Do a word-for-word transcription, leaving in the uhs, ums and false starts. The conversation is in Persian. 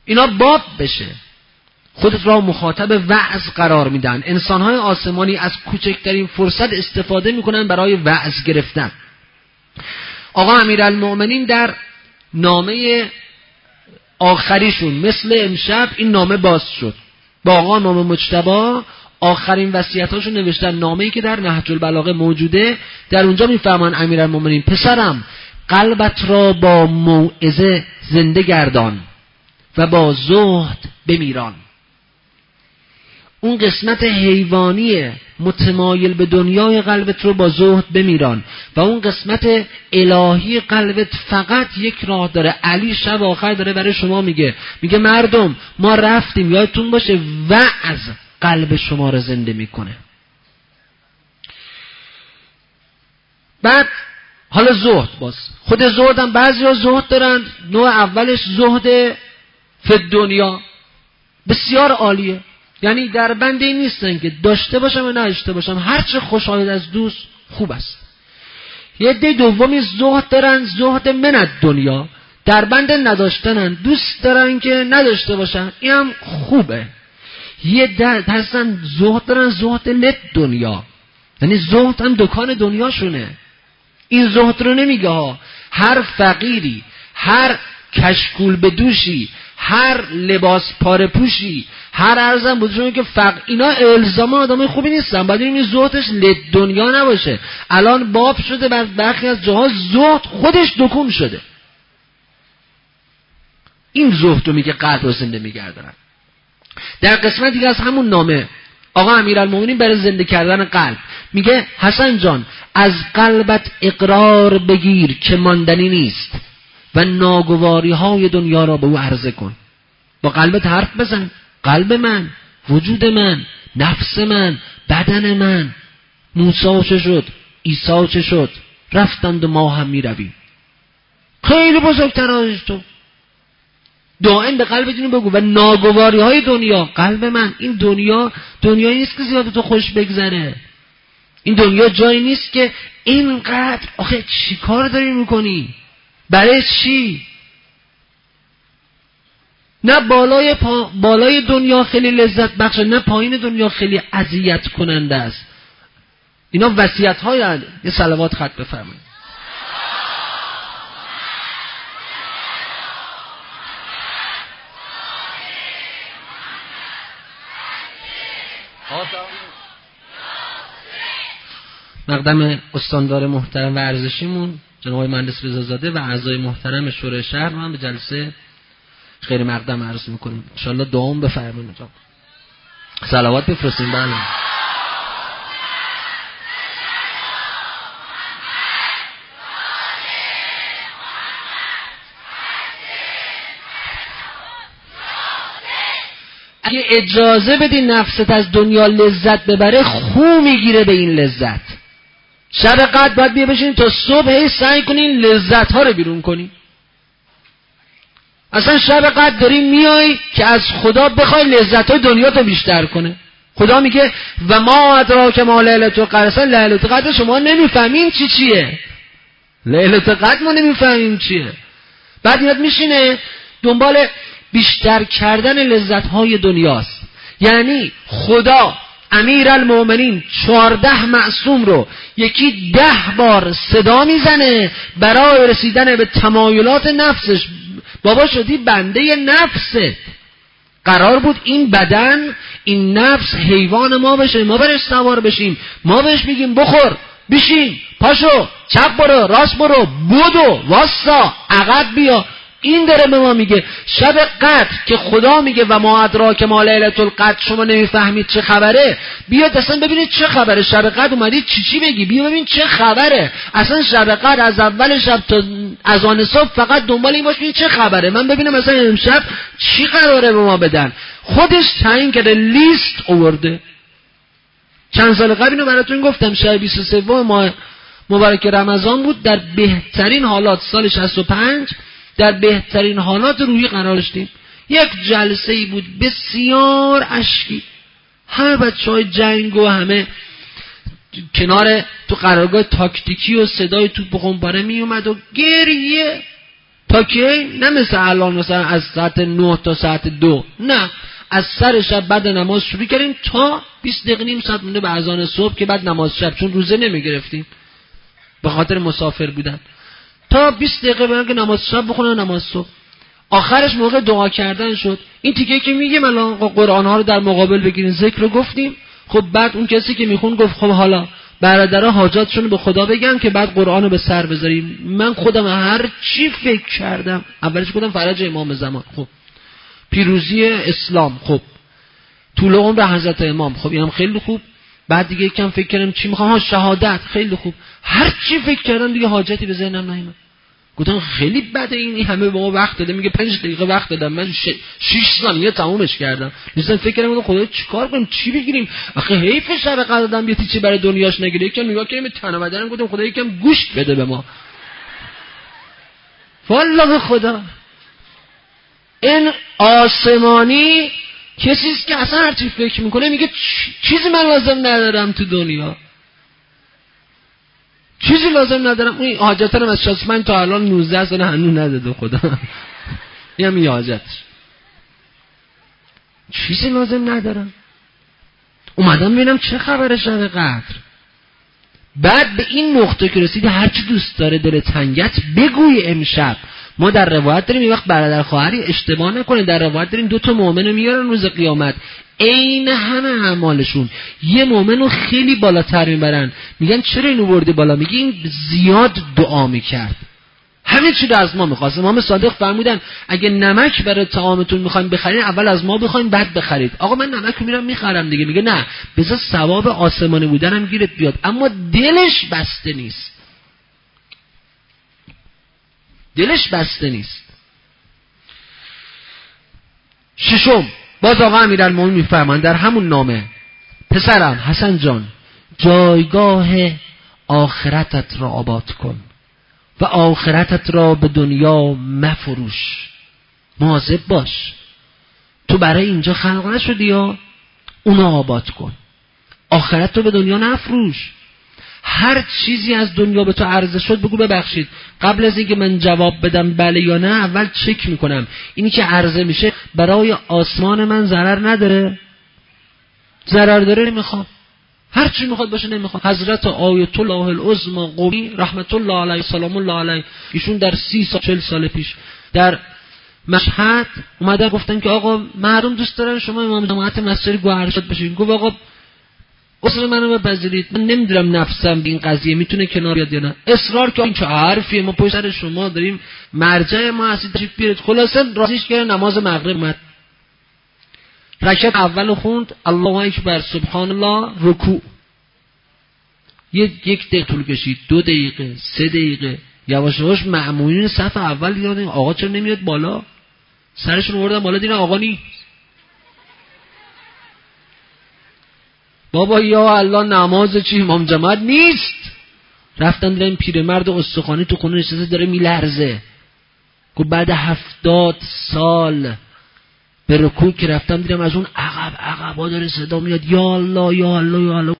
اینا باب بشه. خودت را مخاطب وعظ قرار میدن. انسان‌های آسمانی از کوچکترین فرصت استفاده میکنن برای وعظ گرفتن. آقا امیرالمؤمنین در نامه آخریشون مثل امشب این نامه باز شد. با آقا امام مجتبی آخرین وصیتاشو نوشتن، نامه‌ای که در نهج البلاغه موجوده. در اونجا میفرمان امیرالمؤمنین پسرم قلبت را با موعظه زنده گردان و با زهد بمیران. اون قسمت حیوانی متمایل به دنیای قلبت رو با زهد بمیران و اون قسمت الهی قلبت فقط یک راه داره. علی شب آخر داره برای شما میگه، میگه مردم ما رفتیم، یادتون باشه وعظ قلب شما رو زنده میکنه. بعد حالا زهد، باز خود زهد هم بعضی ها زهد دارن. نوع اولش زهد فی دنیا بسیار عالیه، یعنی در بند این نیستن که داشته باشم و نداشته باشم، هرچه خوشایند از دوست خوب است. یه عده دومی زهد دارن، زهد من دنیا، در بند نداشتنن، دوست دارن که نداشته باشن، این هم خوبه. یه ده هستن زهد دارن، زهد لد دنیا، یعنی زهد هم دکان دنیاشونه. این زهد رو نمیگه ها، هر فقیری، هر کشکول به دوشی، هر لباس پاره پوشی، هر ارزم بودشون که فقر، اینا الزاما آدمای خوبی نیستن. باید این زهدش لد دنیا نباشه. الان باب شده بر برخی از جاها زهد خودش دکون شده. این زهد رو میگه قلب رو زنده میگردن. در قسمت دیگه از همون نامه آقا امیرالمومنین برای زنده کردن قلب میگه حسن جان از قلبت اقرار بگیر که ماندنی نیست و ناگواری های دنیا را به او عرضه کن. با قلبت حرف بزن. قلب من، وجود من، نفس من، بدن من، موسی چه شد، عیسی چه شد، رفتند و ما هم میرویم. خیلی بزرگتر از تو. دائم به قلبت اینو بگو. و ناگواری های دنیا، قلب من، این دنیا دنیایی نیست که زیاد تو خوش بگذره. این دنیا جایی نیست که اینقدر آخه چی کار داری میکنی؟ برای چی؟ نه بالای پا... بالای دنیا خیلی لذت بخشه، نه پایین دنیا خیلی اذیت کننده است. اینا وصیت های هست. یه صلوات خط بفرمایید. مقدم استاندار محترم و ارزشیمون جناب آقای مهندس رضازاده و اعضای محترم شورای شهر رو هم به جلسه خیر مقدم عرض میکنیم. ان شاء الله دعا بفرمایید. صلوات بفرستیم. بله. اگه اجازه بدی نفست از دنیا لذت ببره، خو میگیره به این لذت. شب قدر باید بیا بشین تا صبح هی سعی کنین لذت ها رو بیرون کنین. اصلا شب قدر داری میای که از خدا بخوای لذت های دنیا تو بیشتر کنه. خدا میگه و ما ادراک ما لیلة القدر. اصلا لیلة القدر شما نمیفهمین چی چیه. لیلة القدر ما نمیفهمیم چیه. بعد میاد میشینه دنبال بیشتر کردن لذت های دنیاست. یعنی خدا امیرالمؤمنین چهارده معصوم رو یکی ده بار صدا میزنه برای رسیدن به تمایلات نفسش. بابا شدی بنده نفست. قرار بود این بدن، این نفس حیوان ما بشه، ما برش سوار بشیم، ما بهش میگیم بخور، بشین، پاشو، چپ برو، راست برو، بودو، واسا، عقب بیا. این داره به ما میگه شب قدر که خدا میگه و ما ادراک ما لیلة القدر، شما نمیفهمید چه خبره. بیاد اصلا ببینید چه خبره. شب قدر اومدید چی چی بگی، بیا ببین چه خبره. اصلا شب قدر از اول شب تا از آن صبح فقط دنبال این باش ببین چه خبره، من ببینم مثلا امشب چی قراره به ما بدن. خودش تعیین کرده، لیست آورده. چند سال قبل اینو براتون گفتم، شب بیست و سه ماه مبارک رمضان بود. در بهترین حالات سال شصت و پنج در بهترین حالات روحی قرار داشتیم. یک جلسه ای بود بسیار اشکی. همه بچهای جنگ و همه کنار تو قرارگاه تاکتیکی و صدای توپ و قنبله می اومد و گریه تا که نه مثل الان مثلا از ساعت نه تا ساعت دو، نه از سر شب بعد نماز شروع کردیم تا بیست دقیقه نیم ساعت مونده به اذان صبح که بعد نماز شب، چون روزه نمی گرفتیم به خاطر مسافر بودن، تا بیست دقیقه بعد که نماز شب بخونن نماز صبح. آخرش موقع دعا کردن شد. این تیکه که میگیم الان قرآن ها رو در مقابل بگیرین، ذکر رو گفتیم. خب بعد اون کسی که میخون گفت خب حالا برادرها حاجاتشون رو به خدا بگن که بعد قرآن رو به سر بذاریم. من خودم هر چی فکر کردم اولش گفتم فرج امام زمان، خب پیروزی اسلام، خب طول عمر حضرت امام، خب اینم خیلی خوب. بعد دیگه یکم فکر کردم چی میخوام، ها شهادت، خیلی خوب. هر چی فکر کردم دیگه حاجتی به ذهنم نیومد. گفتم خیلی بده این همه به ما وقت داده، میگه پنج دقیقه وقت دادم، من شش ثانیه تمومش کردم. مثلا فکر کردم خدا چیکار کنیم، چی بگیریم، آخه حیف شب قدر دادم یه تیچه برای دنیاش نگیره. یکم نگاه کردم تن و بدنم، گفتم خدا یکم گوشت بده به ما. والله خدا این آسمانی کسی است که اصلا هر چی فکر میکنه میگه چیزی من لازم ندارم تو دنیا، چیزی لازم ندارم. اون حاجترم از شخص من تا الان نوزده سال هنوز نداده خدا. این هم یه حاجت، چیزی لازم ندارم. اومدم ببینم چه خبره شب قدر. بعد به این نقطه که رسیدی هرچی دوست داره دل تنگت بگوی امشب. ما در روایت داریم یه وقت برادر خواهری اشتباه نکنه، در روایت داریم دو تا مؤمن رو میارن روز قیامت عین همه اعمالشون، یه مؤمن رو خیلی بالاتر میبرن، میگن چرا اینو بردی بالا؟ میگه این زیاد دعا میکرد، همه چی رو از ما میخواست. امام صادق فرمودن اگه نمک برای طعامتون میخواین بخرید اول از ما بخواین بعد بخرید. آقا من نمک رو میرم میخرم دیگه. میگه نه، بذار ثواب آسمانی بودنم گیرت بیاد، اما دلش بسته نیست، دلش بسته نیست. ششم، باز آقا امیرالمومنین میفرمایند در همون نامه، پسرم حسن جان جایگاه آخرتت را آباد کن و آخرتت را به دنیا مفروش، مواظب باش. تو برای اینجا خلق نشدی یا اونو آباد کن، آخرت رو به دنیا نفروش. هر چیزی از دنیا به تو عرضه شد بگو ببخشید قبل از اینکه من جواب بدم بله یا نه اول چک میکنم اینی که عرضه میشه برای آسمان من ضرر نداره، ضرر داره نمیخوام، هر چی میخواد باشه نمیخواد. حضرت آیت الله العظمی قمی رحمت الله علیه سلام الله علیه، ایشون در سی سال چل سال پیش در مشهد اومدن گفتن که آقا محروم دوست دارن شما امام جماعت مسجد گوهرشاد بشین. گفت آقا اصلا منو بپذیرید، من نمیدونم نفسم به این قضیه میتونه کنار بیاد یا نه. اصرار که این چه حرفیه، ما پشت سر شما داریم، مرجع ما هستید تشریف بیارید. خلاصه راضیش کردن، نماز مغرب اومد، رکعت اول خوند الله اکبر سبحان الله رکوع، یک یک دقیقه طول کشید، دو دقیقه، سه دقیقه، یواش یواش مأمونین صف اول دیدن آقا چرا نمیاد بالا، سرشون آوردن بالا دیدن آقا نی. بابا یا الله نماز چی امام جماعت نیست. رفتن دیدن پیرمرد استخوانی تو خونه نشسته داره میلرزه. گفت بعد هفتاد سال به رکوع که رفتم دیدم از اون عقب عقبا داره صدا میاد یا الله یا الله یا الله.